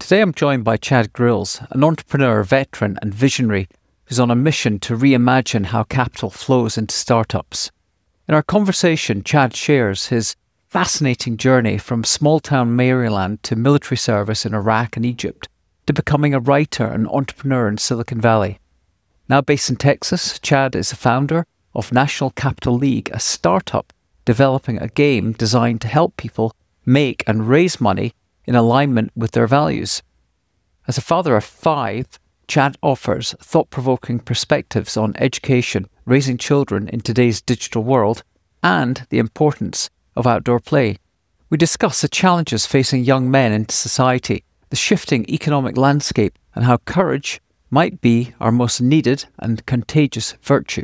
Today I'm joined by Chad Grills, an entrepreneur, veteran and visionary who's on a mission to reimagine how capital flows into startups. In our conversation, Chad shares his fascinating journey from small-town Maryland to military service in Iraq and Egypt to becoming a writer and entrepreneur in Silicon Valley. Now based in Texas, Chad is the founder of National Capital League, a startup developing a game designed to help people make and raise money in alignment with their values. As a father of 5, Chad offers thought-provoking perspectives on education, raising children in today's digital world, and the importance of outdoor play. We discuss the challenges facing young men in society, the shifting economic landscape, and how courage might be our most needed and contagious virtue.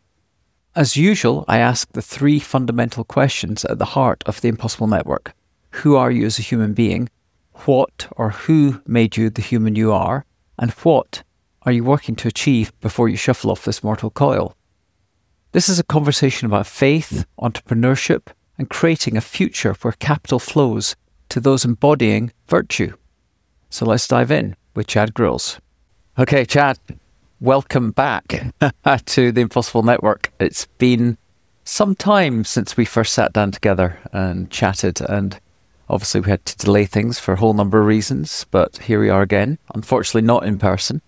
As usual, I ask the 3 fundamental questions at the heart of the Impossible Network. Who are you as a human being? What or who made you the human you are? And what are you working to achieve before you shuffle off this mortal coil? This is a conversation about faith, entrepreneurship, and creating a future where capital flows to those embodying virtue. So let's dive in with Chad Grills. Okay, Chad, welcome back to the Impossible Network. It's been some time since we first sat down together and chatted, and obviously we had to delay things for a whole number of reasons, but here we are again, unfortunately not in person.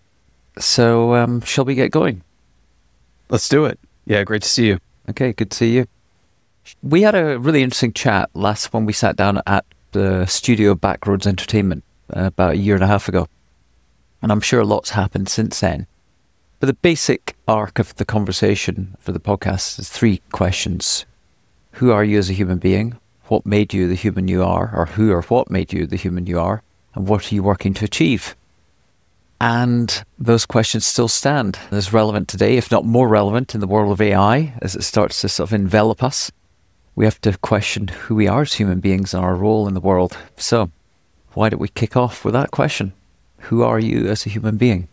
So shall we get going? Let's do it. Yeah, great to see you. Okay, good to see you. We had a really interesting chat last when we sat down at the studio Backroads Entertainment about a year and a half ago. And I'm sure lots happened since then. But the basic arc of the conversation for the podcast is 3 questions. Who are you as a human being? What made you the human you are? Or who or what made you the human you are? And what are you working to achieve? And those questions still stand as relevant today, if not more relevant in the world of AI, as it starts to sort of envelop us. We have to question who we are as human beings and our role in the world. So why don't we kick off with that question? Who are you as a human being?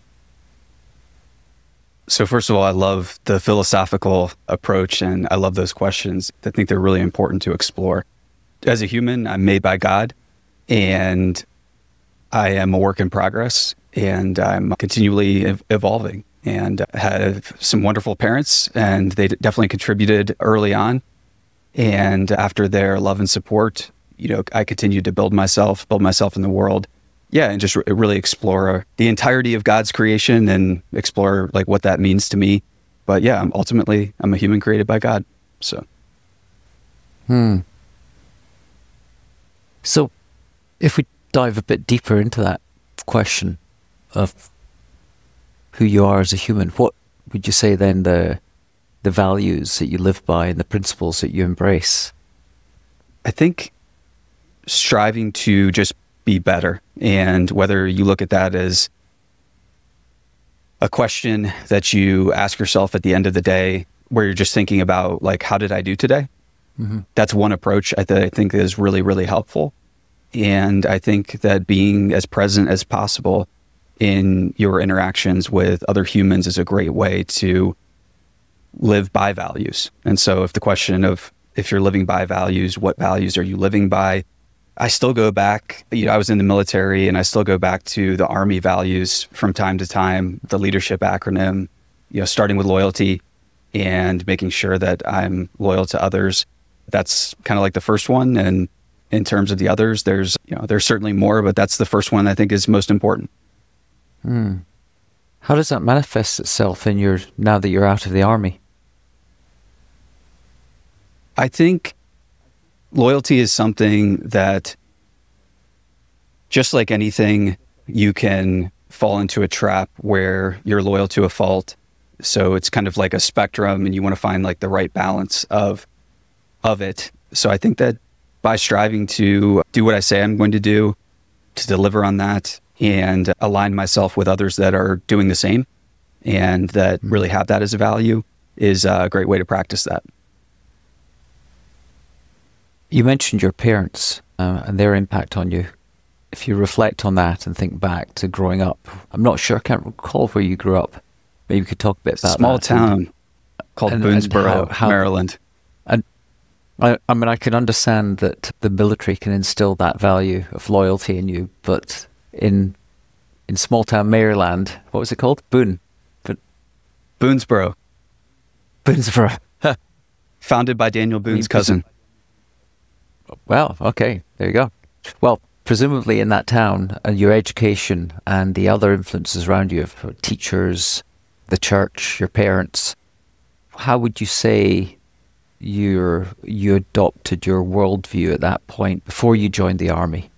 So first of all, I love the philosophical approach and I love those questions. I think they're really important to explore. As a human, I'm made by God and I am a work in progress and I'm continually evolving and have some wonderful parents and they definitely contributed early on. And after their love and support, I continued to build myself in the world. Yeah, and just really explore the entirety of God's creation and explore like what that means to me. But yeah, I'm a human created by God. So. So if we dive a bit deeper into that question of who you are as a human, what would you say then the values that you live by and the principles that you embrace? I think striving to just be better, and whether you look at that as a question that you ask yourself at the end of the day, where you're just thinking about like, how did I do today? Mm-hmm. That's one approach I think is really, really helpful. And I think that being as present as possible in your interactions with other humans is a great way to live by values. And so if the question of if you're living by values, what values are you living by? I still go back, I was in the military and I still go back to the Army values from time to time, the leadership acronym, starting with loyalty and making sure that I'm loyal to others. That's kind of like the first one. And in terms of the others, there's certainly more, but that's the first one I think is most important. How does that manifest itself now that you're out of the Army? I think loyalty is something that, just like anything, you can fall into a trap where you're loyal to a fault. So it's kind of like a spectrum and you want to find like the right balance of it. So I think that by striving to do what I say I'm going to do, to deliver on that and align myself with others that are doing the same and that really have that as a value is a great way to practice that. You mentioned your parents and their impact on you. If you reflect on that and think back to growing up, I'm not sure, I can't recall where you grew up. Maybe you could talk a bit about small that. Town called Boonesboro, Maryland. And I can understand that the military can instill that value of loyalty in you, but in small town Maryland. What was it called? Boonesboro. Boonesboro. Founded by Daniel Boone's cousin. Well, okay, there you go. Well, presumably in that town, your education and the other influences around you, of teachers, the church, your parents, how would you say you adopted your worldview at that point before you joined the army?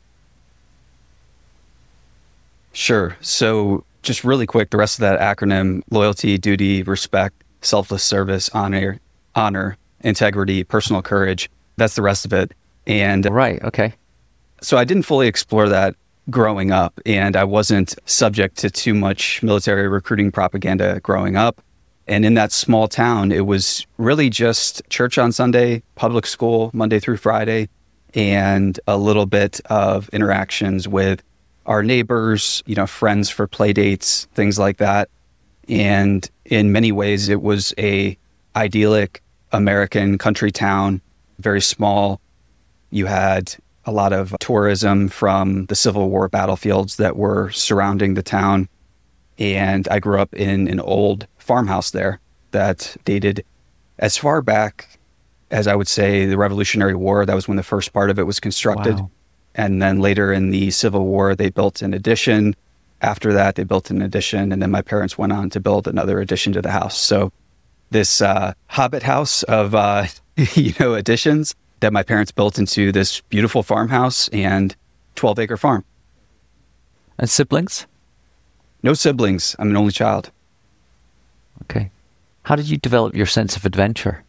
Sure. So just really quick, the rest of that acronym: loyalty, duty, respect, selfless service, honor, integrity, personal courage. That's the rest of it. And right, okay. So I didn't fully explore that growing up, and I wasn't subject to too much military recruiting propaganda growing up. And in that small town, it was really just church on Sunday, public school Monday through Friday, and a little bit of interactions with our neighbors, friends for play dates, things like that. And in many ways, it was a idyllic American country town, very small. You had a lot of tourism from the Civil War battlefields that were surrounding the town. And I grew up in an old farmhouse there that dated as far back as, I would say, the Revolutionary War. That was when the first part of it was constructed. Wow. And then later in the Civil War, they built an addition. After that, they built an addition. And then my parents went on to build another addition to the house. So this hobbit house of, additions that my parents built into this beautiful farmhouse and 12-acre farm. And siblings? No siblings. I'm an only child. Okay. How did you develop your sense of adventure?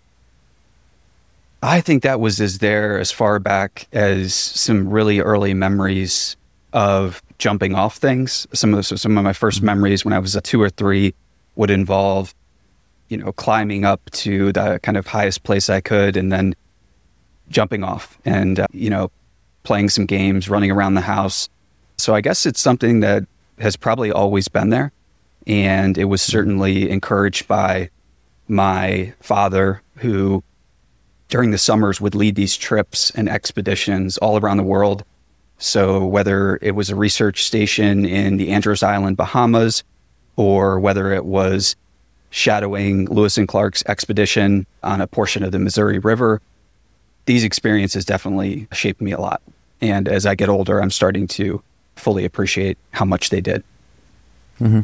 I think that was as far back as some really early memories of jumping off things. Some of my first memories when I was 2 or 3 would involve, climbing up to the kind of highest place I could and then jumping off and, playing some games, running around the house. So I guess it's something that has probably always been there. And it was certainly encouraged by my father, who during the summers would lead these trips and expeditions all around the world. So whether it was a research station in the Andros Island, Bahamas, or whether it was shadowing Lewis and Clark's expedition on a portion of the Missouri River, these experiences definitely shaped me a lot. And as I get older, I'm starting to fully appreciate how much they did. Mm-hmm.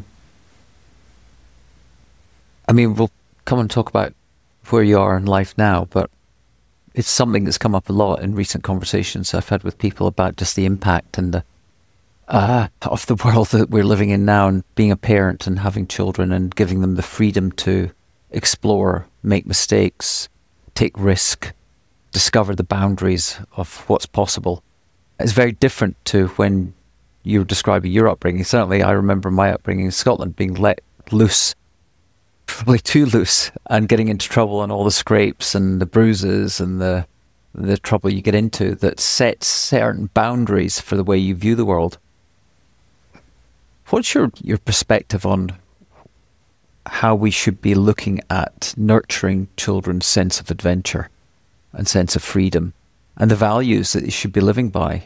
I mean, we'll come and talk about where you are in life now, but it's something that's come up a lot in recent conversations I've had with people about just the impact and the of the world that we're living in now, and being a parent and having children and giving them the freedom to explore, make mistakes, take risk, discover the boundaries of what's possible. It's very different to when you were describing your upbringing. Certainly, I remember my upbringing in Scotland being let loose, probably too loose, and getting into trouble and all the scrapes and the bruises and the trouble you get into that sets certain boundaries for the way you view the world. What's your perspective on how we should be looking at nurturing children's sense of adventure and sense of freedom and the values that they should be living by?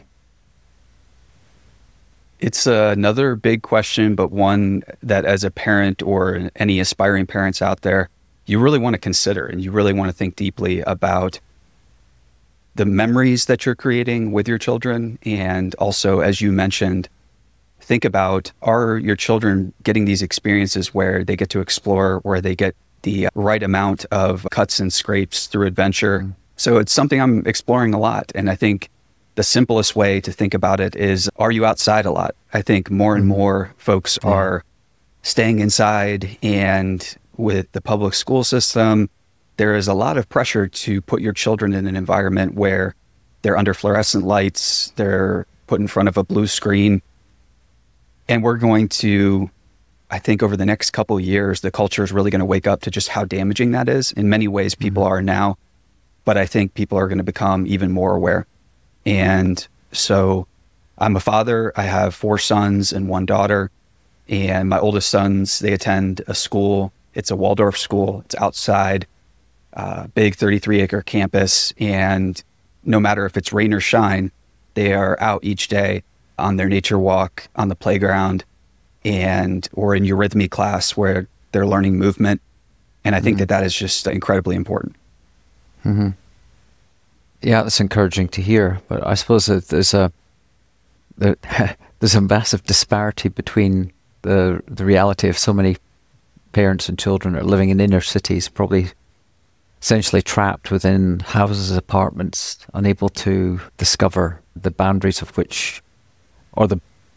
It's another big question, but one that as a parent or any aspiring parents out there, you really want to consider, and you really want to think deeply about the memories that you're creating with your children. And also, as you mentioned, think about, are your children getting these experiences where they get to explore, where they get the right amount of cuts and scrapes through adventure? Mm-hmm. So it's something I'm exploring a lot. And I think the simplest way to think about it is, are you outside a lot? I think more and more folks are staying inside, and with the public school system, there is a lot of pressure to put your children in an environment where they're under fluorescent lights, they're put in front of a blue screen. And we're going to, I think over the next couple of years, the culture is really going to wake up to just how damaging that is. In many ways, people are now, but I think people are going to become even more aware. And so I'm a father. I have 4 sons and 1 daughter. And my oldest sons, they attend a school. It's a Waldorf school. It's outside, big 33-acre campus. And no matter if it's rain or shine, they are out each day on their nature walk, on the playground, or in eurythmy class where they're learning movement. And I think that is just incredibly important. Mm-hmm. Yeah, that's encouraging to hear. But I suppose that there's a massive disparity between the reality of so many parents and children are living in inner cities, probably essentially trapped within houses, apartments, unable to discover the boundaries of which, or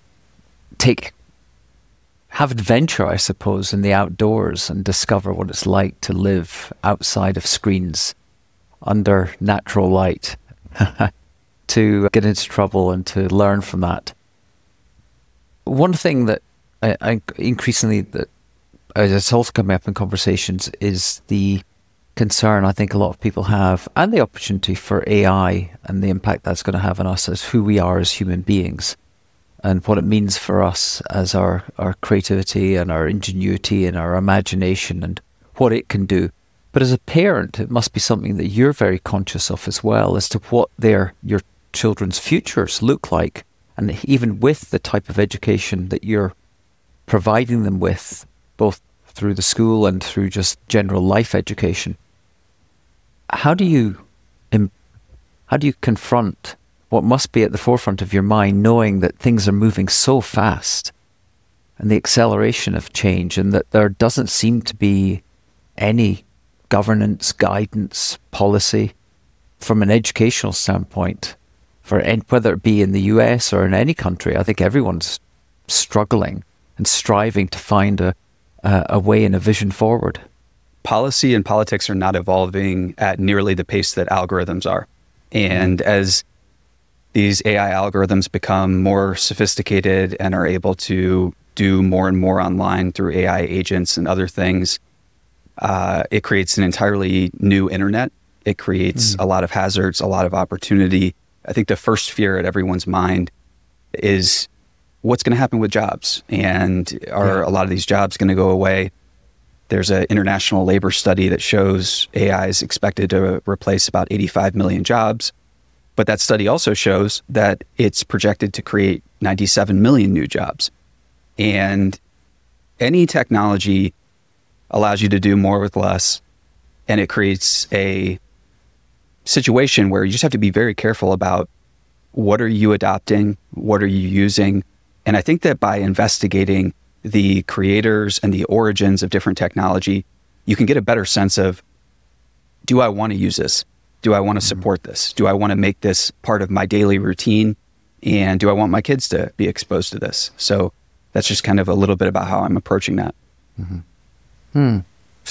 have adventure, I suppose, in the outdoors and discover what it's like to live outside of screens under natural light, to get into trouble and to learn from that. One thing that I increasingly, that it's also coming up in conversations, is the concern I think a lot of people have, and the opportunity for AI and the impact that's going to have on us as who we are as human beings, and what it means for us as our creativity and our ingenuity and our imagination and what it can do. But as a parent, it must be something that you're very conscious of as well, as to what your children's futures look like, and even with the type of education that you're providing them with, both through the school and through just general life education. How do you confront what must be at the forefront of your mind, knowing that things are moving so fast and the acceleration of change, and that there doesn't seem to be any governance, guidance, policy from an educational standpoint, whether it be in the US or in any country? I think everyone's struggling and striving to find a way and a vision forward. Policy and politics are not evolving at nearly the pace that algorithms are. And as these AI algorithms become more sophisticated and are able to do more and more online through AI agents and other things, it creates an entirely new internet. It creates a lot of hazards, a lot of opportunity. I think the first fear at everyone's mind is what's going to happen with jobs, and are a lot of these jobs going to go away? There's an international labor study that shows AI is expected to replace about 85 million jobs. But that study also shows that it's projected to create 97 million new jobs. And any technology allows you to do more with less, and it creates a situation where you just have to be very careful about what are you adopting, what are you using. And I think that by investigating the creators and the origins of different technology, you can get a better sense of, do I want to use this? Do I want to support this? Do I want to make this part of my daily routine? And do I want my kids to be exposed to this? So that's just kind of a little bit about how I'm approaching that. When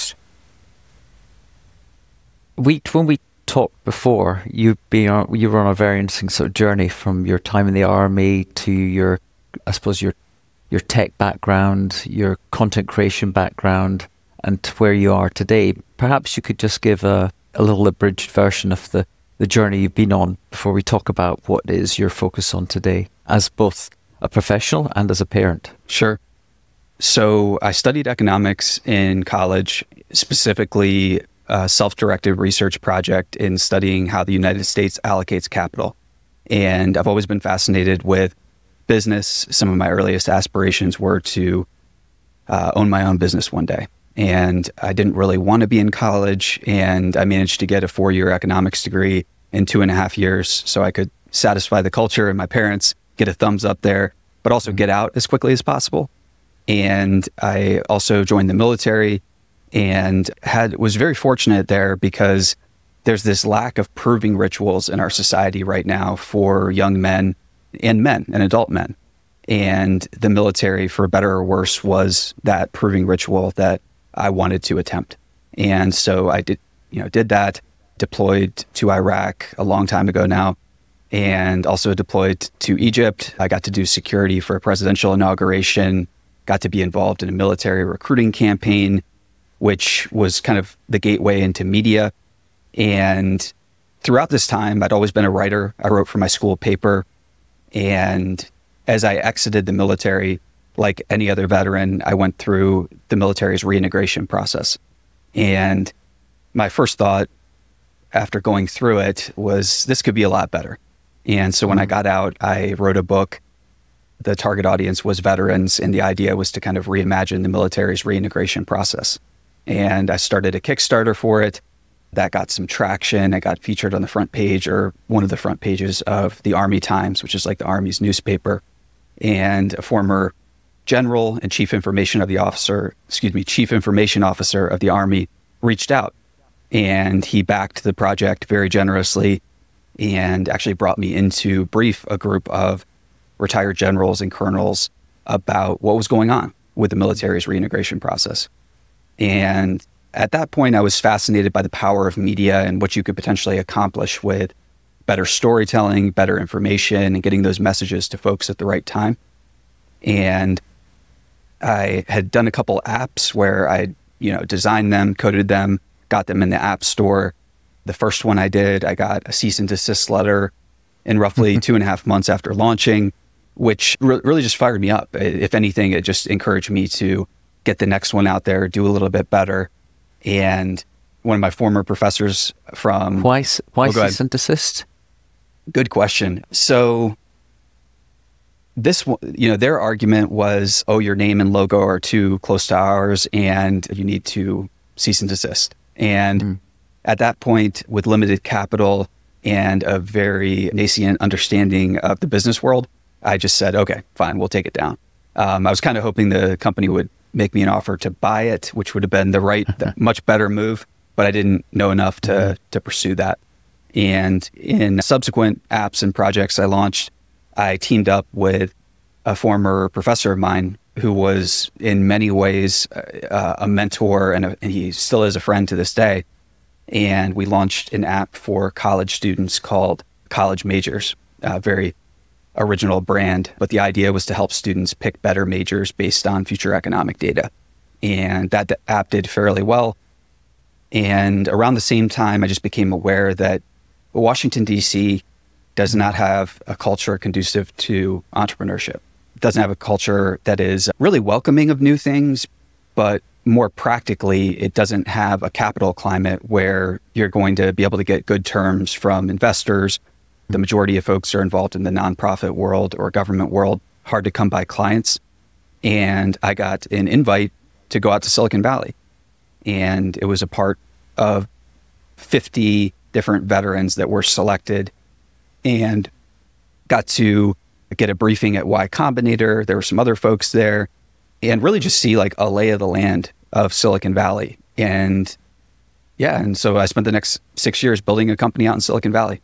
we talked before, you were on a very interesting sort of journey from your time in the army to your tech background, your content creation background, and to where you are today. Perhaps you could just give a little abridged version of the journey you've been on before we talk about what is your focus on today as both a professional and as a parent. Sure. So I studied economics in college, specifically a self-directed research project in studying how the United States allocates capital. And I've always been fascinated with business. Some of my earliest aspirations were to own my own business one day. And I didn't really want to be in college, and I managed to get a 4-year economics degree in 2.5 years so I could satisfy the culture and my parents, get a thumbs up there, but also get out as quickly as possible. And I also joined the military and was very fortunate there because there's this lack of proving rituals in our society right now for young men and adult men. And the military, for better or worse, was that proving ritual that I wanted to attempt. And so I did that, deployed to Iraq a long time ago now, and also deployed to Egypt. I got to do security for a presidential inauguration, got to be involved in a military recruiting campaign, which was kind of the gateway into media. And throughout this time, I'd always been a writer. I wrote for my school paper. And as I exited the military, like any other veteran, I went through the military's reintegration process. And my first thought after going through it was, this could be a lot better. And so when I got out, I wrote a book The target audience was veterans, and the idea was to kind of reimagine the military's reintegration process. And I started a Kickstarter for it. That got some traction. I got featured on the front page, or one of the front pages of the Army Times, which is like the Army's newspaper. And a former general and chief information officer of the Army reached out, and he backed the project very generously and actually brought me in to brief a group of retired generals and colonels about what was going on with the military's reintegration process. And at that point, I was fascinated by the power of media and what you could potentially accomplish with better storytelling, better information, and getting those messages to folks at the right time. And I had done a couple apps where I, designed them, coded them, got them in the App Store. The first one I did, I got a cease and desist letter in roughly 2.5 months after launching, which really just fired me up. If anything, it just encouraged me to get the next one out there, do a little bit better. And one of my former professors from... Why cease and desist? Good question. So this, their argument was, your name and logo are too close to ours and you need to cease and desist. And at that point, with limited capital and a very nascent understanding of the business world, I just said, okay, fine, we'll take it down. I was kind of hoping the company would make me an offer to buy it, which would have been the much better move, but I didn't know enough to pursue that. And in subsequent apps and projects I launched, I teamed up with a former professor of mine who was in many ways a mentor, and he still is a friend to this day. And we launched an app for college students called College Majors, very original brand. But the idea was to help students pick better majors based on future economic data. And that app did fairly well. And around the same time, I just became aware that Washington, D.C. does not have a culture conducive to entrepreneurship. It doesn't have a culture that is really welcoming of new things, but more practically, it doesn't have a capital climate where you're going to be able to get good terms from investors. The majority of folks are involved in the nonprofit world or government world, hard to come by clients. And I got an invite to go out to Silicon Valley. And it was a part of 50 different veterans that were selected, and got to get a briefing at Y Combinator. There were some other folks there, and really just see like a lay of the land of Silicon Valley. And so I spent the next 6 years building a company out in Silicon Valley.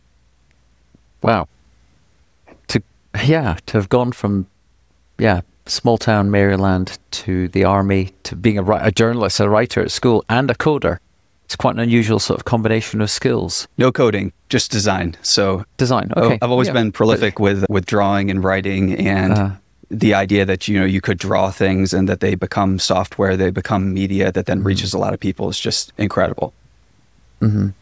Wow. To have gone from, small town Maryland to the Army to being a journalist, a writer at school, and a coder. It's quite an unusual sort of combination of skills. No coding, just design. So design, okay. I've always been prolific with drawing and writing, and the idea that, you could draw things and that they become software, they become media that then reaches a lot of people is just incredible. Mm-hmm.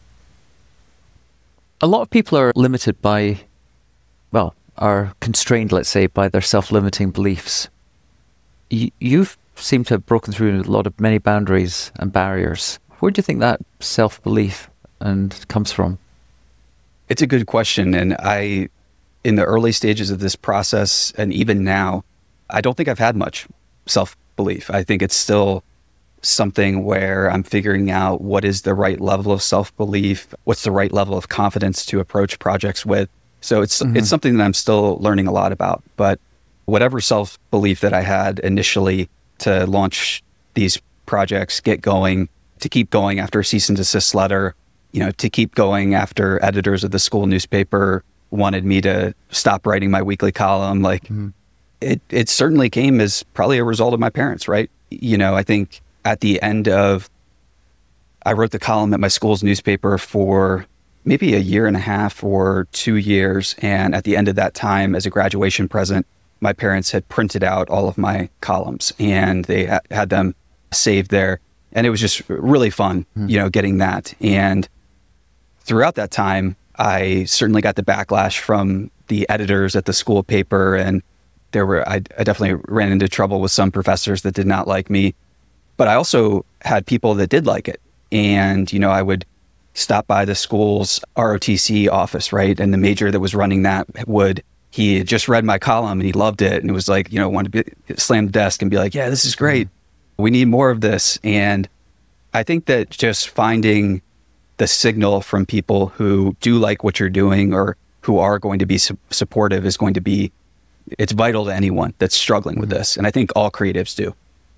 A lot of people are limited by, are constrained, let's say, by their self-limiting beliefs. You've seemed to have broken through many boundaries and barriers. Where do you think that self-belief comes from? It's a good question. And in the early stages of this process, and even now, I don't think I've had much self-belief. I think it's still something where I'm figuring out what is the right level of self-belief, what's the right level of confidence to approach projects with. So it's something that I'm still learning a lot about. But whatever self-belief that I had initially to launch these projects, get going, to keep going after a cease and desist letter, to keep going after editors of the school newspaper wanted me to stop writing my weekly column, it certainly came as probably a result of my parents, right? I think at the end I wrote the column at my school's newspaper for maybe 1.5 years or 2 years. And at the end of that time, as a graduation present, my parents had printed out all of my columns and they had them saved there. And it was just really fun, getting that. And throughout that time, I certainly got the backlash from the editors at the school paper. And I definitely ran into trouble with some professors that did not like me. But I also had people that did like it. And, I would stop by the school's ROTC office, right? And the major that was running that would he had just read my column and he loved it. And it was like, wanted to slam the desk and be like, yeah, this is great. We need more of this. And I think that just finding the signal from people who do like what you're doing or who are going to be supportive is going to be, it's vital to anyone that's struggling with this. And I think all creatives do.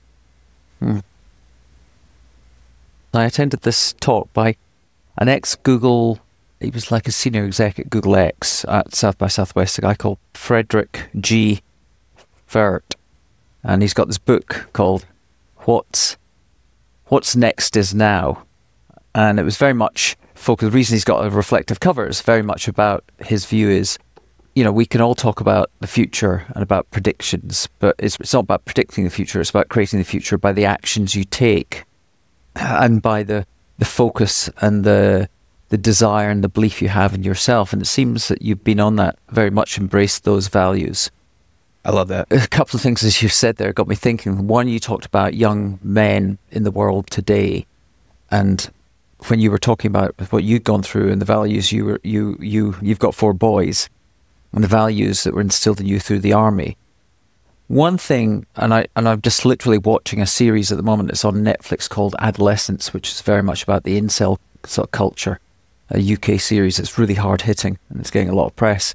I attended this talk by an ex-Google, he was like a senior exec at Google X at South by Southwest, a guy called Frederick G. Fert. And he's got this book called What's Next Is Now. And it was very much focused, the reason he's got a reflective cover is very much about, his view is, we can all talk about the future and about predictions, but it's not about predicting the future, it's about creating the future by the actions you take and by the focus and the desire and the belief you have in yourself. And it seems that you've been on that, very much embraced those values. I love that. A couple of things, as you said there, got me thinking. One, you talked about young men in the world today, and when you were talking about what you'd gone through and the values you've got 4 boys, and the values that were instilled in you through the army. One thing, and I'm just literally watching a series at the moment. It's on Netflix called Adolescence, which is very much about the incel sort of culture. A UK series that's really hard hitting and it's getting a lot of press.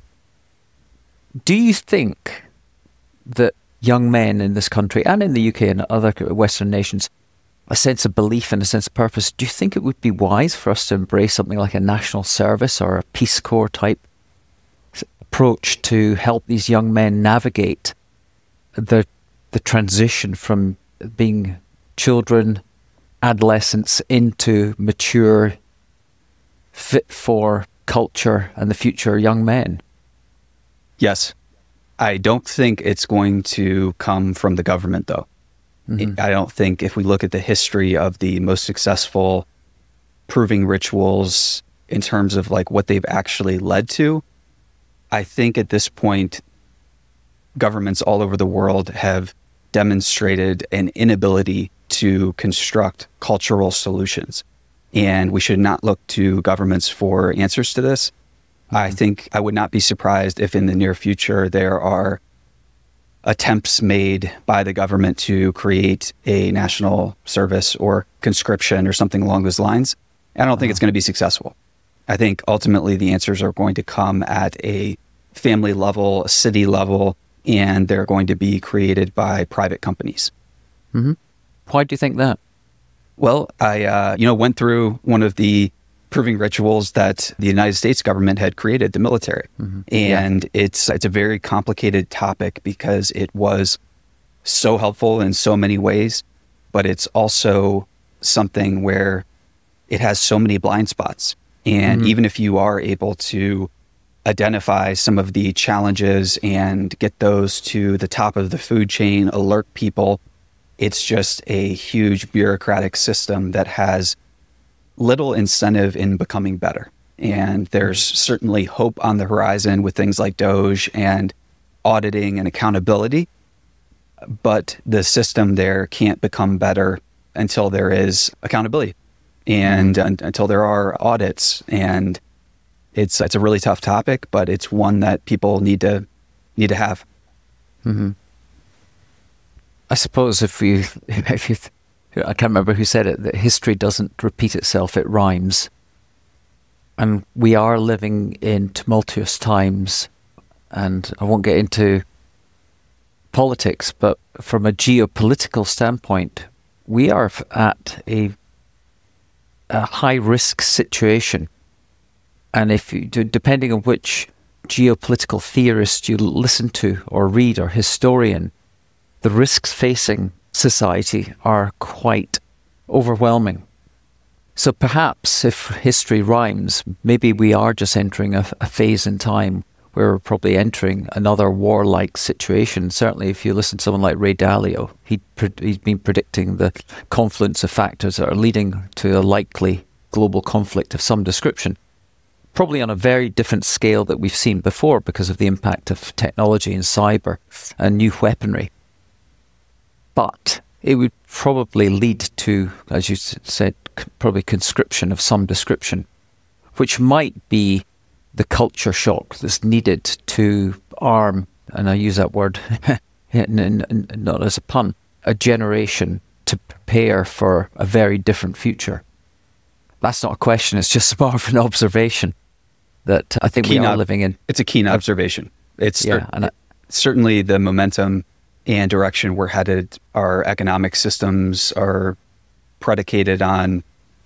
Do you think that young men in this country and in the UK and other Western nations, a sense of belief and a sense of purpose, do you think it would be wise for us to embrace something like a national service or a Peace Corps type approach to help these young men navigate the transition from being children, adolescents, into mature, fit for culture and the future young men? Yes. I don't think it's going to come from the government, though. I don't think, if we look at the history of the most successful proving rituals in terms of like what they've actually led to, I think at this point, governments all over the world have demonstrated an inability to construct cultural solutions. And we should not look to governments for answers to this. I think I would not be surprised if in the near future there are attempts made by the government to create a national service or conscription or something along those lines. And I don't think it's going to be successful. I think ultimately the answers are going to come at a family level, a city level, and they're going to be created by private companies. Why do you think that? Well, I went through one of the proving rituals that the United States government had created, the military. And it's a very complicated topic because it was so helpful in so many ways, but it's also something where it has so many blind spots. And even if you are able to identify some of the challenges and get those to the top of the food chain, alert people, it's just a huge bureaucratic system that has little incentive in becoming better. And there's certainly hope on the horizon with things like DOGE and auditing and accountability, but the system there can't become better until there is accountability and until there are audits. And it's a really tough topic, but it's one that people need to have. I suppose if you, I can't remember who said it, that history doesn't repeat itself, it rhymes. And we are living in tumultuous times, and I won't get into politics, but from a geopolitical standpoint, we are at a high-risk situation. And if you, depending on which geopolitical theorist you listen to or read or historian, the risks facing society are quite overwhelming. So perhaps if history rhymes, maybe we are just entering a phase in time where we're probably entering another warlike situation. Certainly if you listen to someone like Ray Dalio, he's been predicting the confluence of factors that are leading to a likely global conflict of some description, probably on a very different scale that we've seen before because of the impact of technology and cyber and new weaponry. But it would probably lead to, as you said, probably conscription of some description, which might be the culture shock that's needed to arm, and I use that word not as a pun, a generation to prepare for a very different future. That's not a question, it's just more of an observation that I think we are living in. It's a keen observation. It's certainly the momentum and direction we're headed. Our economic systems are predicated on,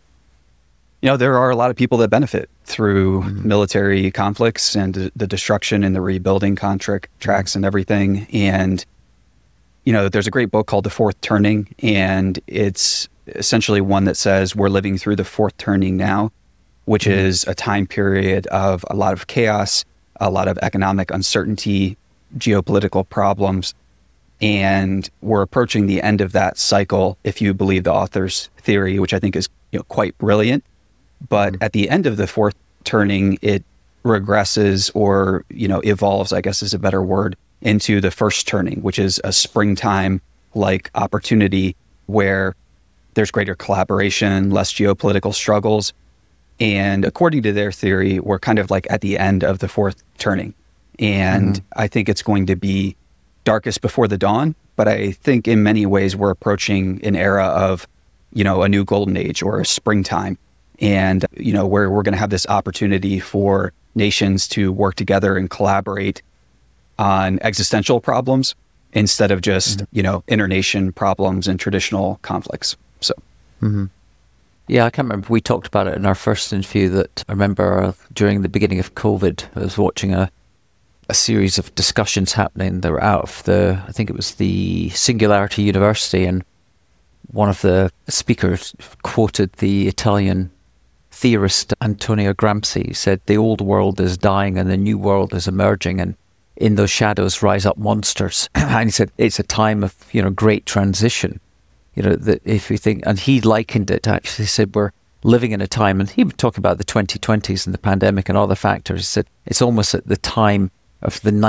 there are a lot of people that benefit through military conflicts and the destruction and the rebuilding contracts and everything. And, there's a great book called The Fourth Turning, and it's essentially one that says we're living through the fourth turning now, which is a time period of a lot of chaos, a lot of economic uncertainty, geopolitical problems. And we're approaching the end of that cycle, if you believe the author's theory, which I think is quite brilliant. But at the end of the fourth turning, it regresses or, evolves, I guess is a better word, into the first turning, which is a springtime-like opportunity where there's greater collaboration, less geopolitical struggles. And according to their theory, we're kind of like at the end of the fourth turning. And I think it's going to be darkest before the dawn, but I think in many ways we're approaching an era of, a new golden age or a springtime. And, where we're going to have this opportunity for nations to work together and collaborate on existential problems instead of just, internation problems and traditional conflicts. So, Yeah, I can't remember. We talked about it in our first interview that I remember during the beginning of COVID, I was watching a series of discussions happening that were out of I think it was the Singularity University, and one of the speakers quoted the Italian theorist Antonio Gramsci. He said, the old world is dying and the new world is emerging, and in those shadows rise up monsters. And he said, it's a time of, great transition. That if you think, and he likened it, actually said, we're living in a time, and he would talk about the 2020s and the pandemic and other factors. He said, it's almost at the time of the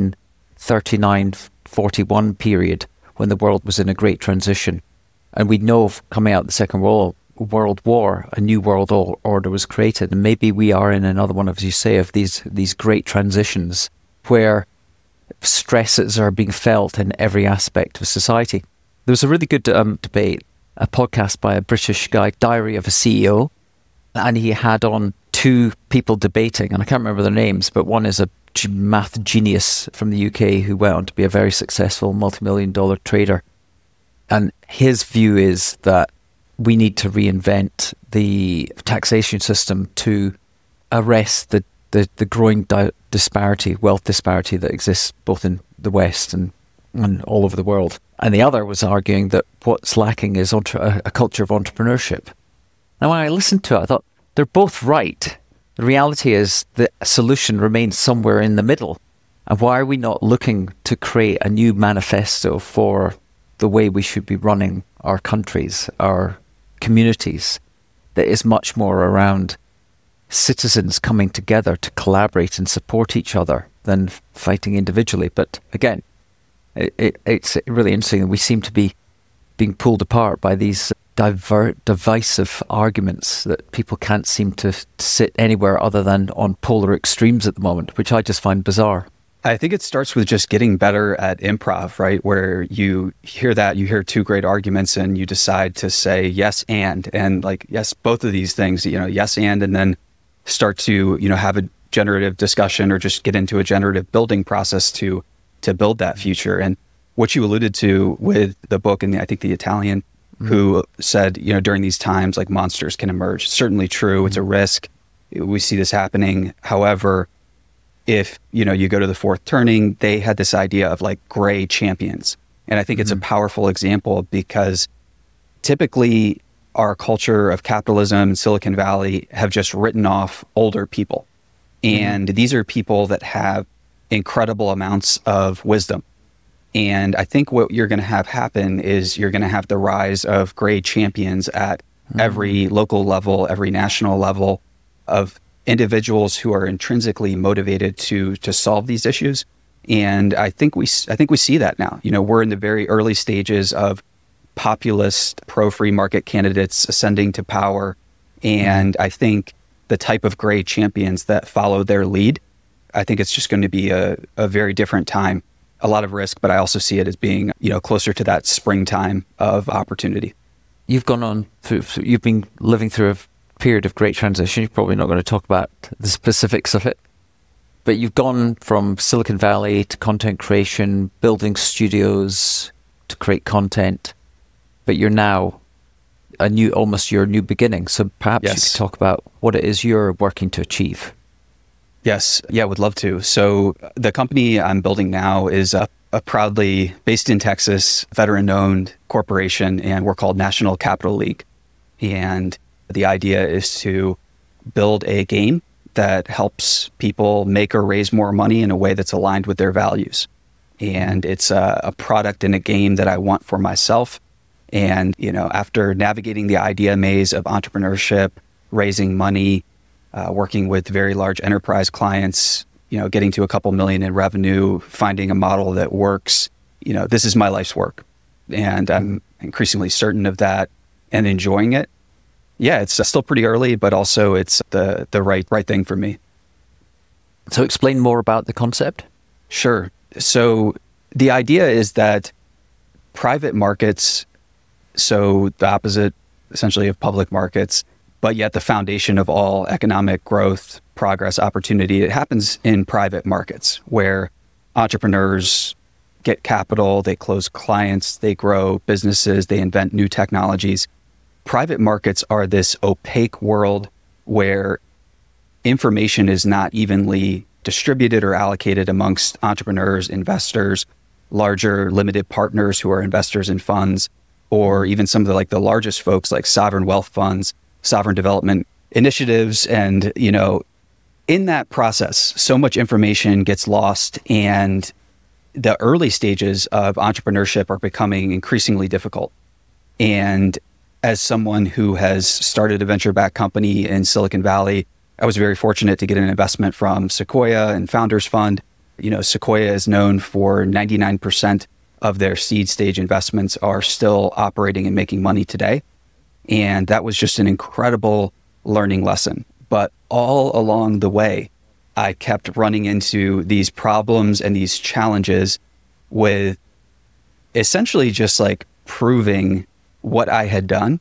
1939-41 period when the world was in a great transition. And we know coming out of the Second World War, a new world order was created. And maybe we are in another one, as you say, of these great transitions where stresses are being felt in every aspect of society. There was a really good debate, a podcast by a British guy, Diary of a CEO, and he had on two people debating, and I can't remember their names, but one is a math genius from the UK who went on to be a very successful multi-million-dollar trader. And his view is that we need to reinvent the taxation system to arrest the growing disparity, wealth disparity that exists both in the West and all over the world. And the other was arguing that what's lacking is a culture of entrepreneurship. Now, when I listened to it, I thought, they're both right. The reality is the solution remains somewhere in the middle. And why are we not looking to create a new manifesto for the way we should be running our countries, our communities, that is much more around citizens coming together to collaborate and support each other than fighting individually? But again, it's really interesting that we seem to be being pulled apart by these divisive arguments that people can't seem to sit anywhere other than on polar extremes at the moment, which I just find bizarre. I think it starts with just getting better at improv, right? Where you hear two great arguments and you decide to say yes and like, yes, both of these things, yes and then start to, have a generative discussion or just get into a generative building process to build that future. And what you alluded to with the book, and I think the Italian who said, during these times, like monsters can emerge. Certainly true. It's a risk. We see this happening. However, if, you go to the fourth turning, they had this idea of like gray champions. And I think it's a powerful example because typically our culture of capitalism in Silicon Valley have just written off older people. And these are people that have incredible amounts of wisdom. And I think what you're going to have happen is you're going to have the rise of gray champions at every local level, every national level, of individuals who are intrinsically motivated to solve these issues. And I think we see that now. We're in the very early stages of populist pro-free market candidates ascending to power. And I think the type of great champions that follow their lead, I think it's just going to be a very different time. A lot of risk, but I also see it as being, closer to that springtime of opportunity. You've you've been living through a period of great transition. You're probably not going to talk about the specifics of it, but you've gone from Silicon Valley to content creation, building studios to create content, but you're now your new beginning. So perhaps you could talk about what it is you're working to achieve. Yes. Yeah, would love to. So the company I'm building now is a proudly based in Texas, veteran-owned corporation, and we're called National Capital League. And the idea is to build a game that helps people make or raise more money in a way that's aligned with their values. And it's a product and a game that I want for myself. And, after navigating the idea maze of entrepreneurship, raising money, working with very large enterprise clients, getting to a couple million in revenue, finding a model that works, this is my life's work. And I'm increasingly certain of that and enjoying it. Yeah, it's still pretty early, but also it's the right thing for me. So explain more about the concept. Sure. So the idea is that private markets, so the opposite essentially of public markets, but yet the foundation of all economic growth, progress, opportunity, it happens in private markets where entrepreneurs get capital, they close clients, they grow businesses, they invent new technologies. Private markets are this opaque world where information is not evenly distributed or allocated amongst entrepreneurs, investors, larger limited partners who are investors in funds, or even some of the largest folks like sovereign wealth funds, sovereign development initiatives. And, in that process, so much information gets lost, and the early stages of entrepreneurship are becoming increasingly difficult. And as someone who has started a venture-backed company in Silicon Valley, I was very fortunate to get an investment from Sequoia and Founders Fund. Sequoia is known for 99% of their seed stage investments are still operating and making money today. And that was just an incredible learning lesson. But all along the way, I kept running into these problems and these challenges with essentially just proving what I had done.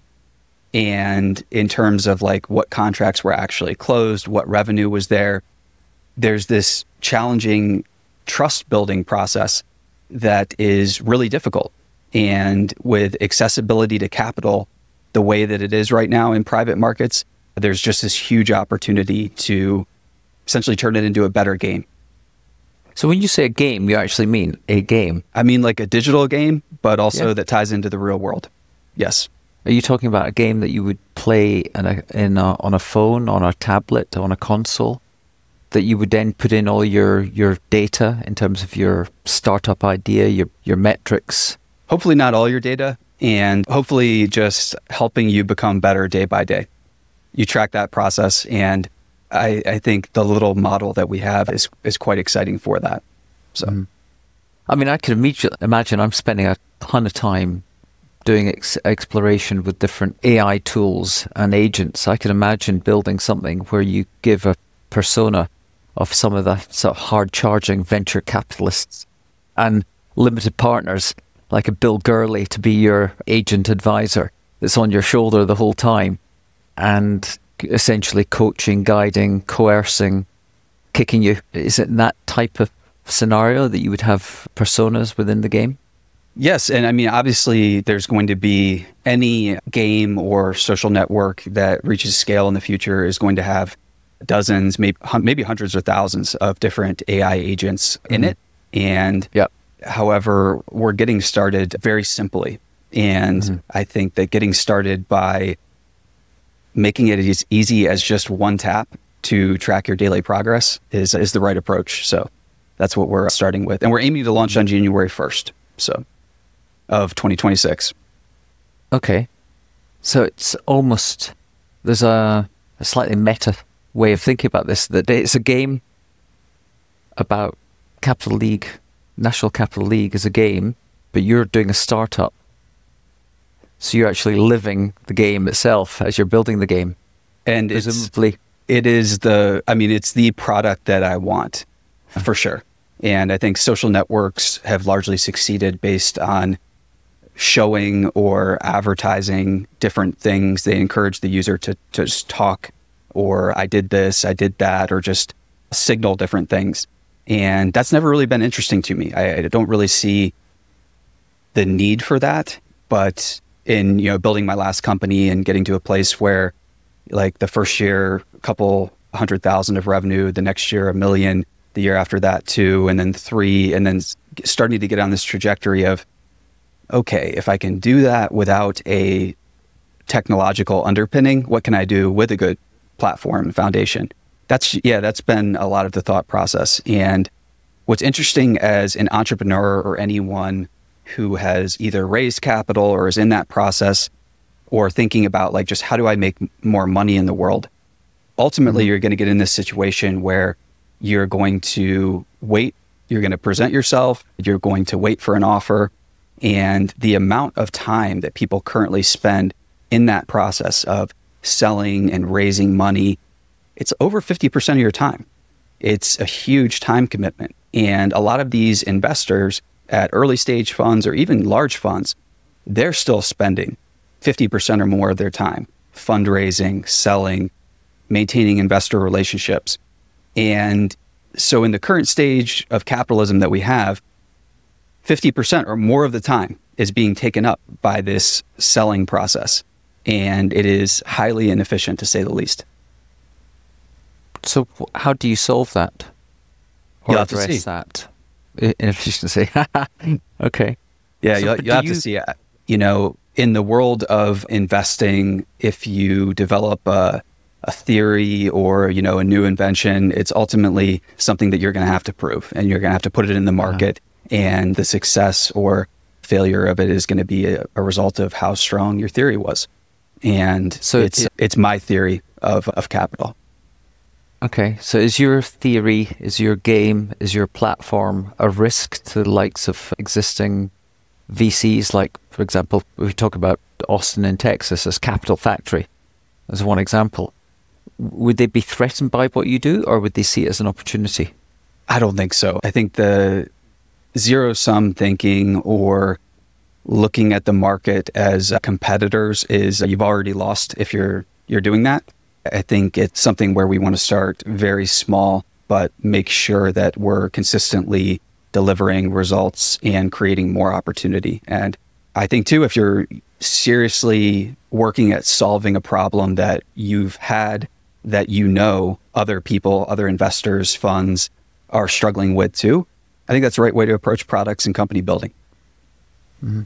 And in terms of what contracts were actually closed, what revenue was there, there's this challenging trust building process that is really difficult. And with accessibility to capital, the way that it is right now in private markets, there's just this huge opportunity to essentially turn it into a better game. So when you say a game, you actually mean a game? I mean a digital game, but also that ties into the real world. Yes. Are you talking about a game that you would play on a phone, on a tablet, on a console, that you would then put in all your data in terms of your startup idea, your metrics? Hopefully not all your data, and hopefully just helping you become better day by day. You track that process, and I think the little model that we have is quite exciting for that. So, I mean, I can immediately imagine I'm spending a ton of time doing exploration with different AI tools and agents. I can imagine building something where you give a persona of some of the sort of hard-charging venture capitalists and limited partners, like a Bill Gurley, to be your agent advisor that's on your shoulder the whole time, and essentially coaching, guiding, coercing, kicking you. Is it that type of scenario that you would have personas within the game? Yes. And I mean, obviously, there's going to be any game or social network that reaches scale in the future is going to have dozens, maybe hundreds or thousands of different AI agents in it. And however, we're getting started very simply. And I think that getting started by making it as easy as just one tap to track your daily progress is the right approach. So that's what we're starting with. And we're aiming to launch on January 1st. Of 2026. Okay. So it's almost, there's a slightly meta way of thinking about this, that it's a game about Capital League, National Capital League is a game, but you're doing a startup. So you're actually living the game itself as you're building the game. And presumably it's the product that I want for sure. And I think social networks have largely succeeded based on showing or advertising different things. They encourage the user to just talk, or I did this, I did that, or just signal different things. And that's never really been interesting to me. I don't really see the need for that. But in building my last company and getting to a place where, like, the first year, a couple 100,000 of revenue, the next year, $1 million, the year after that, 2, and then 3, and then starting to get on this trajectory of, okay, if I can do that without a technological underpinning, what can I do with a good platform and foundation? That's been a lot of the thought process. And what's interesting as an entrepreneur or anyone who has either raised capital or is in that process, or thinking about, like, just how do I make more money in the world? Ultimately, you're going to get in this situation where you're going to wait, you're going to present yourself, you're going to wait for an offer. And the amount of time that people currently spend in that process of selling and raising money, it's over 50% of your time. It's a huge time commitment. And a lot of these investors at early stage funds or even large funds, they're still spending 50% or more of their time fundraising, selling, maintaining investor relationships. And so in the current stage of capitalism that we have, 50% or more of the time is being taken up by this selling process. And it is highly inefficient, to say the least. So how do you solve that? Or You'll have to address see. that inefficiency? Okay. Yeah, So, you'll have to see. In the world of investing, if you develop a theory or a new invention, it's ultimately something that you're going to have to prove, and you're going to have to put it in the market. And the success or failure of it is going to be a result of how strong your theory was. And so it's my theory of capital. Okay. So is your theory, is your game, is your platform a risk to the likes of existing VCs? Like, for example, we talk about Austin in Texas as Capital Factory as one example. Would they be threatened by what you do, or would they see it as an opportunity? I don't think so. I think the zero-sum thinking or looking at the market as competitors is you've already lost if you're doing that. I think it's something where we want to start very small, but make sure that we're consistently delivering results and creating more opportunity. And I think too, if you're seriously working at solving a problem that you've had, that other people, other investors, funds are struggling with too, I think that's the right way to approach products and company building. Mm-hmm.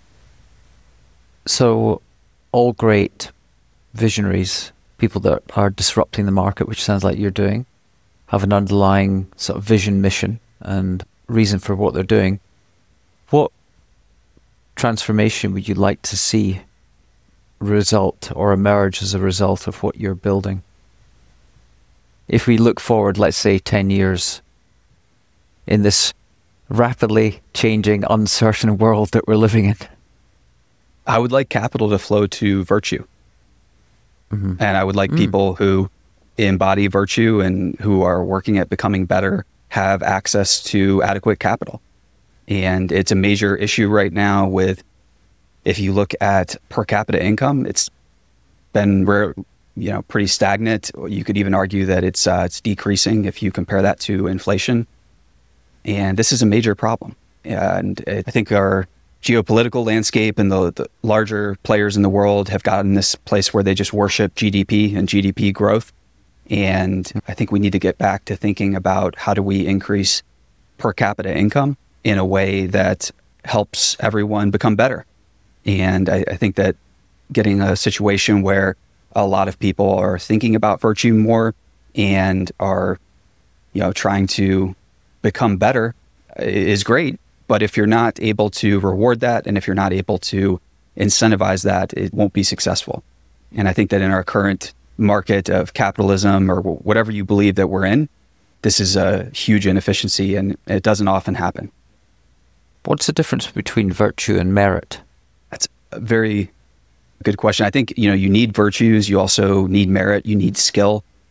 So all great visionaries, people that are disrupting the market, which sounds like you're doing, have an underlying sort of vision, mission, and reason for what they're doing. What transformation would you like to see result or emerge as a result of what you're building? If we look forward, let's say 10 years in this rapidly changing, uncertain world that we're living in. I would like capital to flow to virtue. Mm-hmm. And I would like people who embody virtue and who are working at becoming better have access to adequate capital. And it's a major issue right now with, if you look at per capita income, it's been pretty stagnant. You could even argue that it's decreasing if you compare that to inflation. And this is a major problem. And I think our geopolitical landscape and the larger players in the world have gotten this place where they just worship GDP and GDP growth. And I think we need to get back to thinking about how do we increase per capita income in a way that helps everyone become better. And I think that getting a situation where a lot of people are thinking about virtue more and are, trying to become better is great. But if you're not able to reward that, and if you're not able to incentivize that, it won't be successful. And I think that in our current market of capitalism, or whatever you believe that we're in, this is a huge inefficiency, and it doesn't often happen. What's the difference between virtue and merit? That's a very good question. I think, you need virtues. You also need merit. You need skill.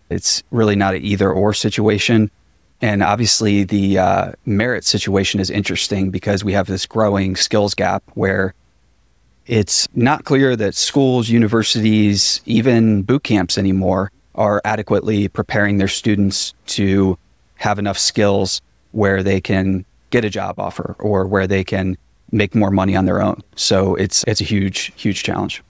It's really not an either or situation. And obviously the merit situation is interesting because we have this growing skills gap where it's not clear that schools, universities, even boot camps anymore are adequately preparing their students to have enough skills where they can get a job offer or where they can make more money on their own. So it's a huge, huge challenge.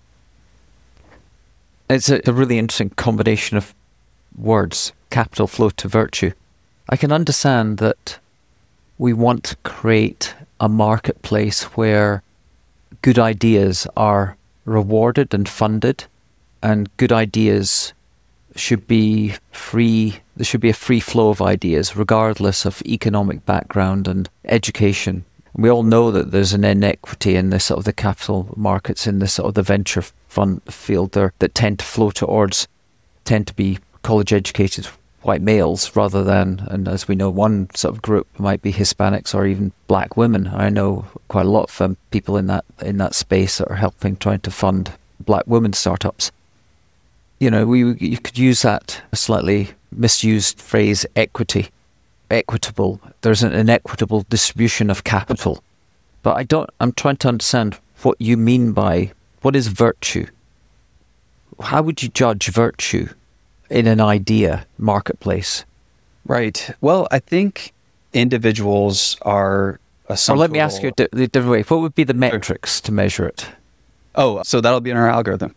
It's a really interesting combination of words, capital flow to virtue. I can understand that we want to create a marketplace where good ideas are rewarded and funded, and good ideas should be free. There should be a free flow of ideas, regardless of economic background and education. We all know that there's an inequity in this sort of the capital markets, in this sort of the venture fund field there, that tend to be college educated white males rather than, and as we know, one sort of group might be Hispanics or even black women. I know quite a lot of people in that space that are trying to fund black women startups. You know, you could use that slightly misused phrase, equitable. There's an inequitable distribution of capital, but I'm trying to understand what you mean by what is virtue. How would you judge virtue in an idea marketplace? Right. Well, I think individuals are a Or let me ask you the different way. What would be the metrics to measure it? Oh, so that'll be in our algorithm.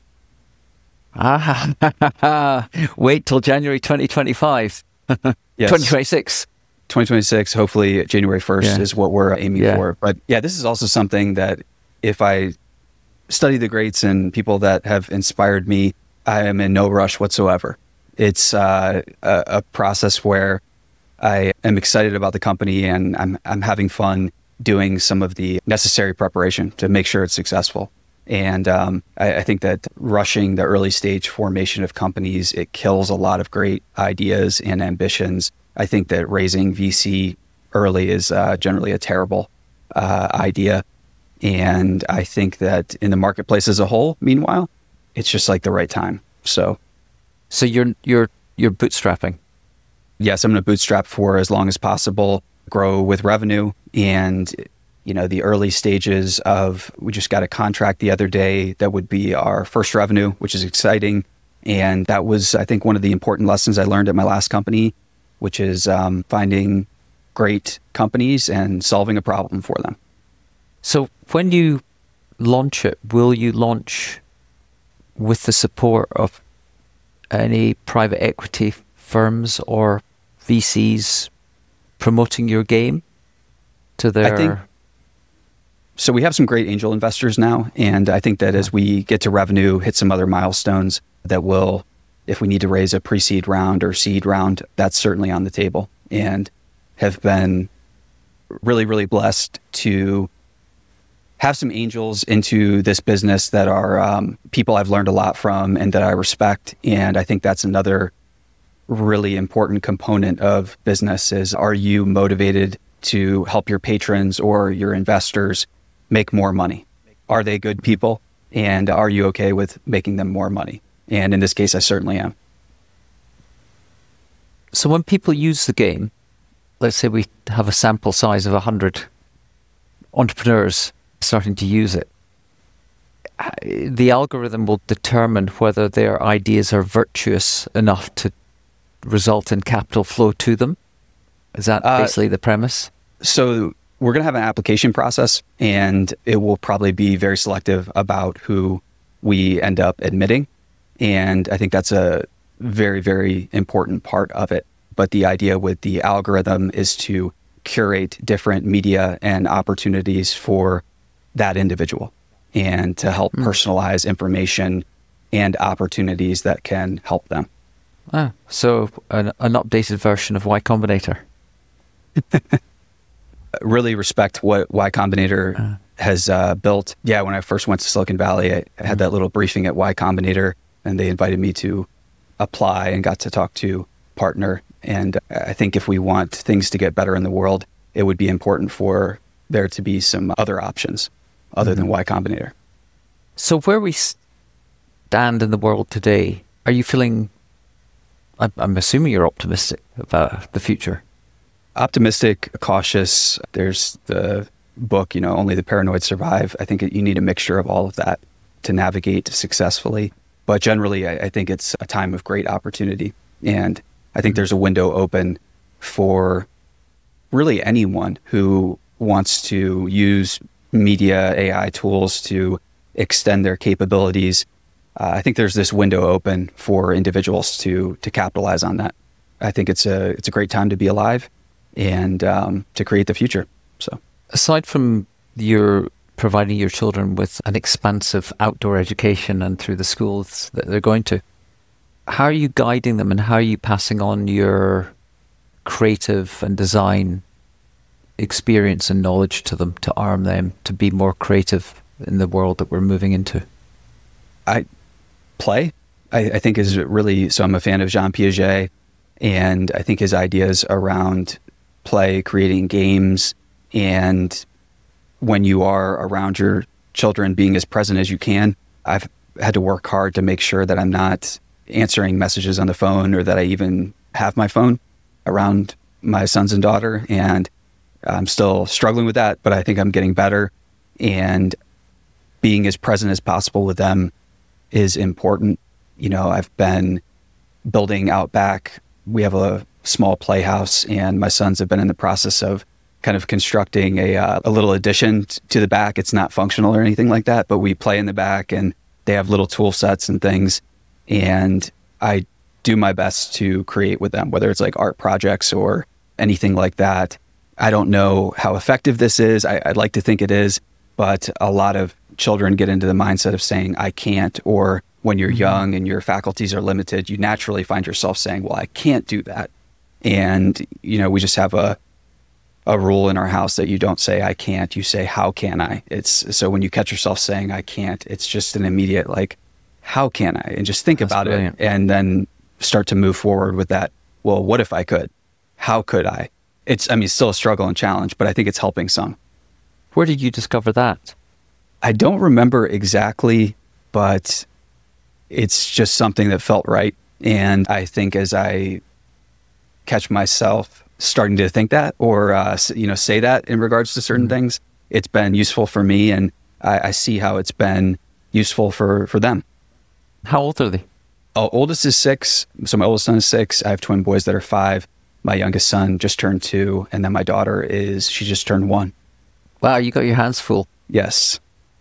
Wait till January 2025. Yes. 2026. 2026, hopefully January 1st is what we're aiming for. But yeah, this is also something that if I study the greats and people that have inspired me, I am in no rush whatsoever. It's a process where I am excited about the company and I'm having fun doing some of the necessary preparation to make sure it's successful. And I think that rushing the early stage formation of companies, it kills a lot of great ideas and ambitions. I think that raising VC early is generally a terrible idea. And I think that in the marketplace as a whole, meanwhile, it's just like the right time. So you're bootstrapping? Yes, I'm going to bootstrap for as long as possible, grow with revenue. And, you know, the early stages of, we just got a contract the other day that would be our first revenue, which is exciting. And that was, I think, one of the important lessons I learned at my last company, which is finding great companies and solving a problem for them. So when you launch it, will you launch with the support of any private equity firms or VCs promoting your game to their... So we have some great angel investors now. And I think that as we get to revenue, hit some other milestones that will, if we need to raise a pre-seed round or seed round, that's certainly on the table. And have been really, really blessed to have some angels into this business that are people I've learned a lot from and that I respect. And I think that's another really important component of business is, are you motivated to help your patrons or your investors make more money? Are they good people? And are you okay with making them more money? And in this case, I certainly am. So when people use the game, let's say we have a sample size of 100 entrepreneurs starting to use it, the algorithm will determine whether their ideas are virtuous enough to result in capital flow to them. Is that basically the premise? So we're going to have an application process, and it will probably be very selective about who we end up admitting. And I think that's a very, very important part of it. But the idea with the algorithm is to curate different media and opportunities for that individual and to help personalize information and opportunities that can help them. So an updated version of Y Combinator. Really respect what Y Combinator has built. Yeah, when I first went to Silicon Valley, I had that little briefing at Y Combinator, and they invited me to apply and got to talk to partner. And I think if we want things to get better in the world, it would be important for there to be some other options other than Y Combinator. So where we stand in the world today, are you feeling I'm assuming you're optimistic about the future. Optimistic, cautious. There's the book, Only the Paranoid Survive. I think you need a mixture of all of that to navigate successfully. But generally, I think it's a time of great opportunity. And I think there's a window open for really anyone who wants to use media AI tools to extend their capabilities. I think there's this window open for individuals to capitalize on that. I think it's a great time to be alive and to create the future. So, aside from your providing your children with an expansive outdoor education and through the schools that they're going to, how are you guiding them and how are you passing on your creative and design experience and knowledge to them to arm them to be more creative in the world that we're moving into? Play, I think is really, so I'm a fan of Jean Piaget, and I think his ideas around play, creating games, and when you are around your children, being as present as you can. I've had to work hard to make sure that I'm not answering messages on the phone or that I even have my phone around my sons and daughter. And I'm still struggling with that, but I think I'm getting better. And being as present as possible with them is important. I've been building out back. We have a small playhouse, and my sons have been in the process of kind of constructing a little addition to the back. It's not functional or anything like that, but we play in the back, and they have little tool sets and things. And I do my best to create with them, whether it's like art projects or anything like that. I don't know how effective this is. I'd like to think it is, but a lot of children get into the mindset of saying, I can't, or when you're young and your faculties are limited, you naturally find yourself saying, well, I can't do that. And, we just have a rule in our house that you don't say, I can't, you say, how can I? So when you catch yourself saying, I can't, it's just an immediate, like, how can I? And just think That's about brilliant. It and then start to move forward with that. Well, what if I could? How could I? It's still a struggle and challenge, but I think it's helping some. Where did you discover that? I don't remember exactly, but it's just something that felt right. And I think as I catch myself starting to think that or, say that in regards to certain things, it's been useful for me. And I see how it's been useful for them. How old are they? Oldest is 6. So my oldest son is 6. I have twin boys that are 5. My youngest son just turned 2. And then my daughter she just turned 1. Wow, you got your hands full. Yes.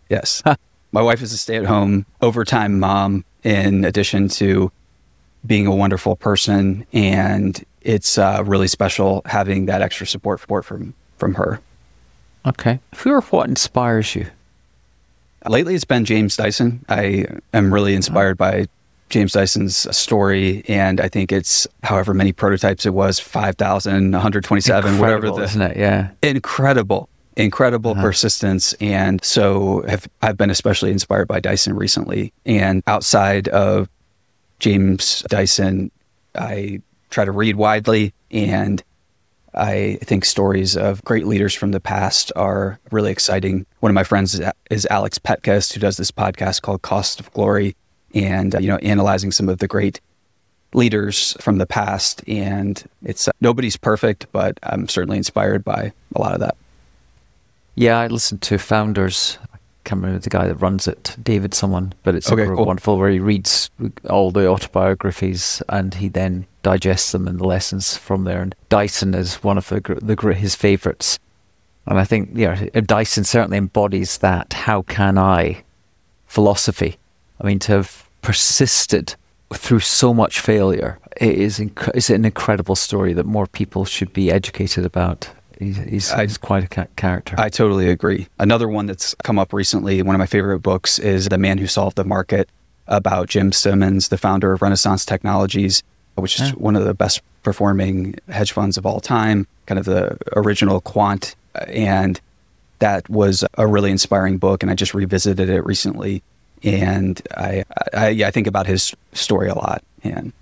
My wife is a stay-at-home overtime mom in addition to being a wonderful person. And it's really special having that extra support from her. Okay. Who or what inspires you? Lately, it's been James Dyson. I am really inspired by James Dyson's story, and I think it's however many prototypes it was, 5,127, whatever. Isn't it? Yeah. Incredible persistence. And so I've been especially inspired by Dyson recently. And outside of James Dyson, I try to read widely, and I think stories of great leaders from the past are really exciting. One of my friends is Alex Petkus, who does this podcast called Cost of Glory, and analyzing some of the great leaders from the past. And it's nobody's perfect, but I'm certainly inspired by a lot of that. Yeah, I listened to Founders. I can't remember the guy that runs it, David someone, but it's cool. Wonderful, where he reads all the autobiographies and he then digests them and the lessons from there. And Dyson is one of his favorites. And I think Dyson certainly embodies that how can I philosophy. To have persisted through so much failure, it's an incredible story that more people should be educated about. He's quite a character. I totally agree. Another one that's come up recently, one of my favorite books, is The Man Who Solved the Market, about Jim Simmons, the founder of Renaissance Technologies, which is one of the best performing hedge funds of all time, kind of the original quant. And that was a really inspiring book, and I just revisited it recently. And I think about his story a lot. And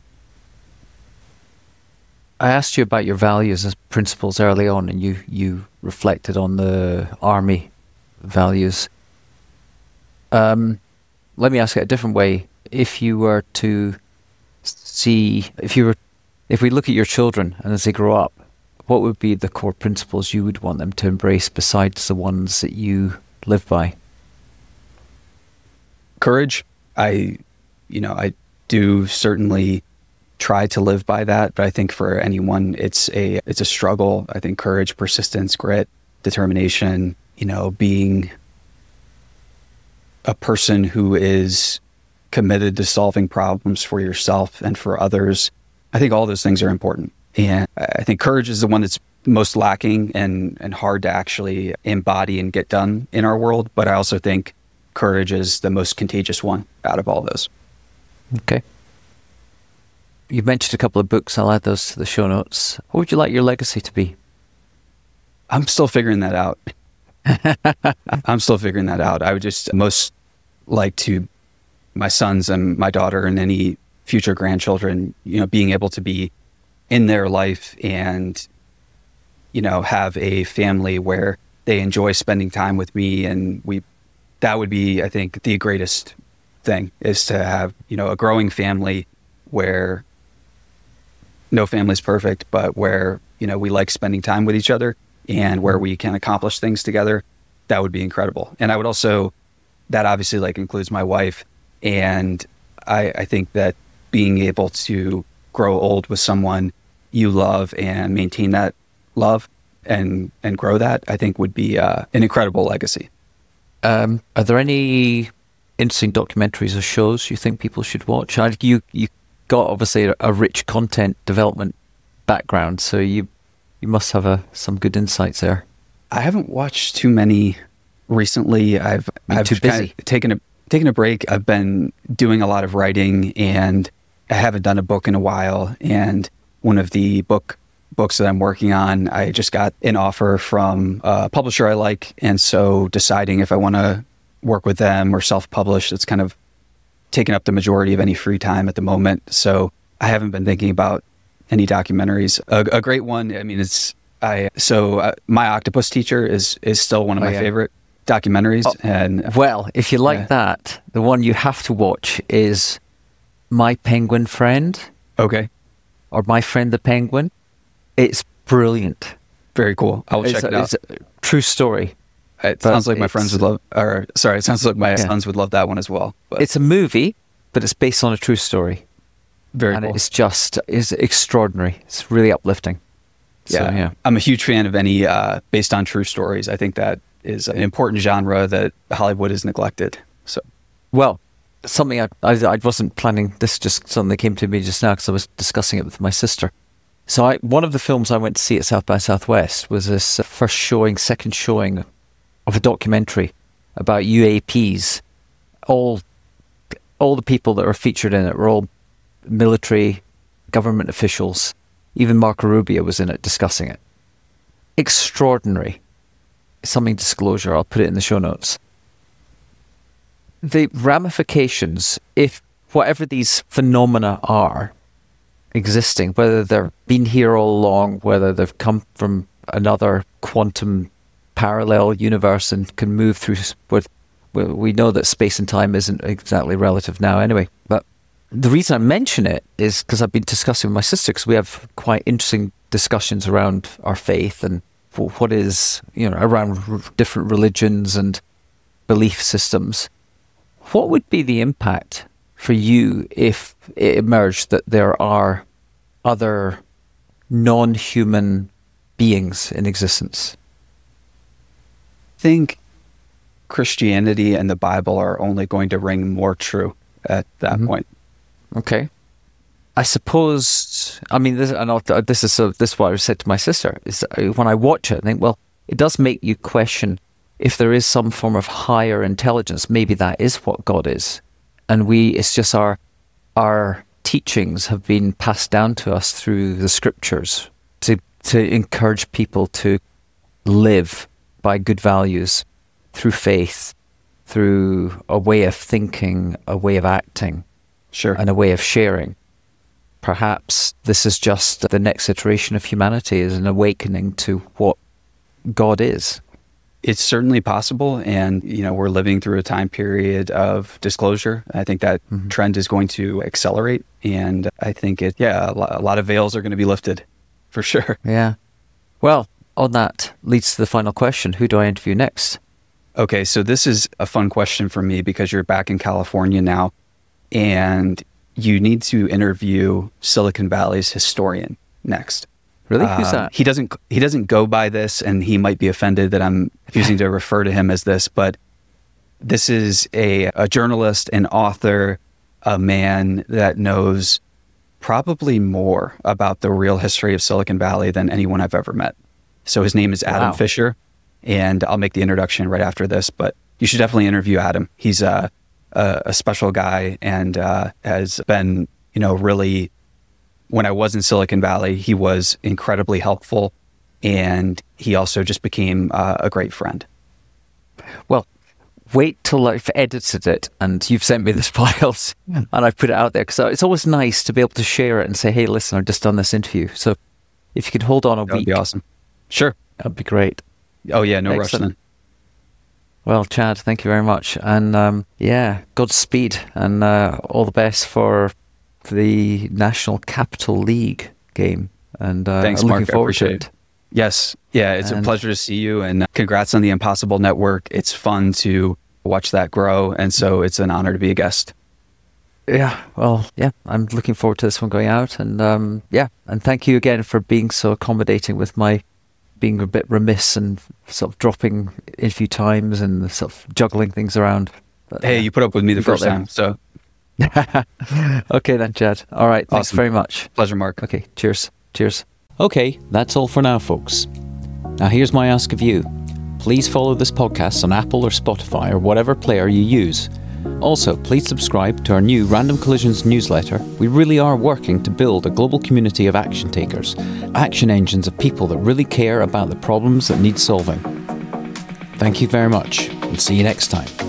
I asked you about your values and principles early on, and you reflected on the Army values. Let me ask it a different way. If you were If we look at your children and as they grow up, what would be the core principles you would want them to embrace besides the ones that you live by? Courage. I do certainly try to live by that, but I think for anyone, it's a struggle. I think courage, persistence, grit, determination, being a person who is committed to solving problems for yourself and for others. I think all those things are important. And I think courage is the one that's most lacking and hard to actually embody and get done in our world. But I also think courage is the most contagious one out of all those. Okay. You've mentioned a couple of books. I'll add those to the show notes. What would you like your legacy to be? I'm still figuring that out. I would just most like to, my sons and my daughter and any future grandchildren, being able to be in their life and, have a family where they enjoy spending time with me. And that would be, I think, the greatest thing is to have, a growing family where no family's perfect, but where, we like spending time with each other and where we can accomplish things together. That would be incredible. And I would also, that obviously includes my wife. And I think that being able to grow old with someone you love and maintain that love and grow that, I think would be an incredible legacy. Are there any interesting documentaries or shows you think people should watch? You got obviously a rich content development background, so you must have some good insights there. I haven't watched too many recently. I've too busy. Taken a break. I've been doing a lot of writing, and I haven't done a book in a while. And one of the books that I'm working on, I just got an offer from a publisher I like, and so deciding if I want to work with them or self-publish, it's kind of taken up the majority of any free time at the moment. So I haven't been thinking about any documentaries. A great one, My Octopus Teacher is still one of my favorite documentaries. And well, if you like that, the one you have to watch is My Penguin Friend. Okay. Or My Friend the Penguin. It's brilliant. Very cool. I will check it out. It's a true story. It sounds like my friends would love, it sounds like my sons would love that one as well. But it's a movie, but it's based on a true story. Very cool. And it's extraordinary. It's really uplifting. Yeah. I'm a huge fan of any based on true stories. I think that is an important genre that Hollywood has neglected. So, well, something I wasn't planning. This just suddenly came to me just now because I was discussing it with my sister. So one of the films I went to see at South by Southwest was this second showing of a documentary about UAPs. All the people that were featured in it were all military, government officials. Even Marco Rubio was in it discussing it. Extraordinary. Something disclosure, I'll put it in the show notes. The ramifications, if whatever these phenomena are existing, whether they've been here all along, whether they've come from another quantum parallel universe and can move through, we know that space and time isn't exactly relative now anyway, but the reason I mention it is because I've been discussing with my sister, because we have quite interesting discussions around our faith and what is, around different religions and belief systems. What would be the impact for you if it emerged that there are other non-human beings in existence? I think Christianity and the Bible are only going to ring more true at that point. Okay. I suppose, this is what I said to my sister, is when I watch it, I think, well, it does make you question if there is some form of higher intelligence. Maybe that is what God is. And it's just our teachings have been passed down to us through the scriptures to encourage people to live by good values through faith, through a way of thinking, a way of acting. Sure. And a way of sharing. Perhaps this is just the next iteration of humanity, is an awakening to what God is. It's certainly possible. And, we're living through a time period of disclosure. I think that trend is going to accelerate. And I think a lot of veils are going to be lifted for sure. Yeah. Well, on that leads to the final question. Who do I interview next? Okay, so this is a fun question for me because you're back in California now and you need to interview Silicon Valley's historian next. Really? Who's that? He doesn't go by this, and he might be offended that I'm choosing to refer to him as this, but this is a journalist, an author, a man that knows probably more about the real history of Silicon Valley than anyone I've ever met. So his name is Adam Fisher, and I'll make the introduction right after this, but you should definitely interview Adam. He's a special guy and has been, really, when I was in Silicon Valley, he was incredibly helpful, and he also just became a great friend. Well, wait till I've edited it and you've sent me the files and I've put it out there, because it's always nice to be able to share it and say, hey, listen, I've just done this interview. So if you could hold on a week. That would be awesome. Sure. That'd be great. Oh, yeah, no Excellent. rush then. Well, Chad, thank you very much. And Godspeed and all the best for the National Capital League game. And thanks, I'm Mark. looking forward I appreciate to it. it. Yes. Yeah, it's a pleasure to see you, and congrats on the Impossible Network. It's fun to watch that grow, and so it's an honor to be a guest. Yeah, well, yeah, I'm looking forward to this one going out. And and thank you again for being so accommodating with my being a bit remiss and sort of dropping interview times and sort of juggling things around. But, hey, you put up with me the first time, so. Okay then, Chad. All right, thanks very much. Pleasure, Mark. Okay, cheers. Okay, that's all for now, folks. Now here's my ask of you. Please follow this podcast on Apple or Spotify or whatever player you use. Also, please subscribe to our new Random Collisions newsletter. We really are working to build a global community of action takers, action engines of people that really care about the problems that need solving. Thank you very much, and see you next time.